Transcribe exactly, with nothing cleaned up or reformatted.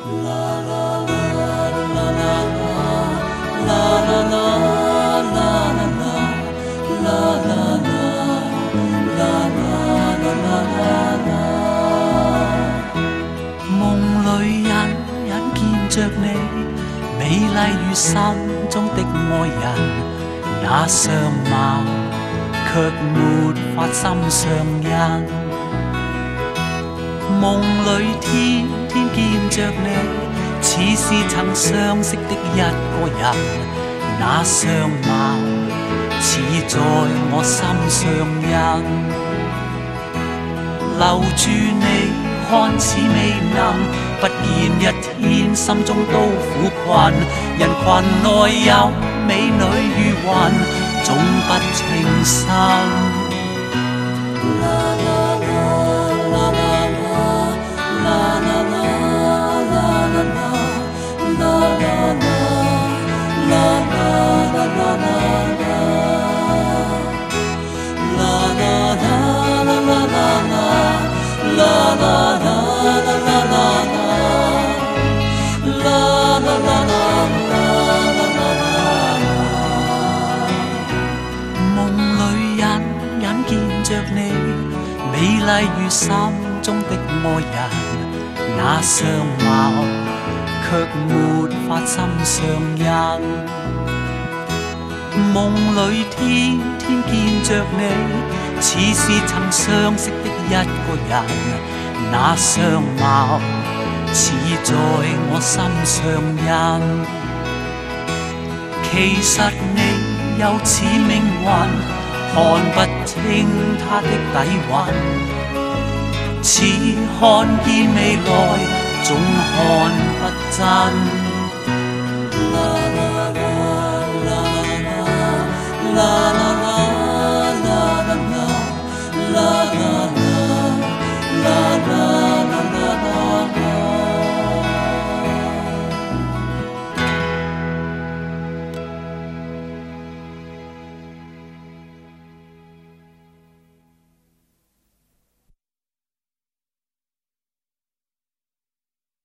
梦里隐隐见着你，美丽如心中的爱人，那相貌却没法心上印。梦里天天见着你，似是曾相识的一个人，那相貌似在我心上印。留住你看似未能，不見一天心中都苦困。人群內有美女如雲，總不稱心。夢裏隱隱見着你，美麗如心中的愛人，那相貌卻沒法心上印。夢裏天天見着你，似是曾相識的一個人，那相貌似在我心上印。其實你又似命運，看不清他的底蘊，似看見未來，總看不真。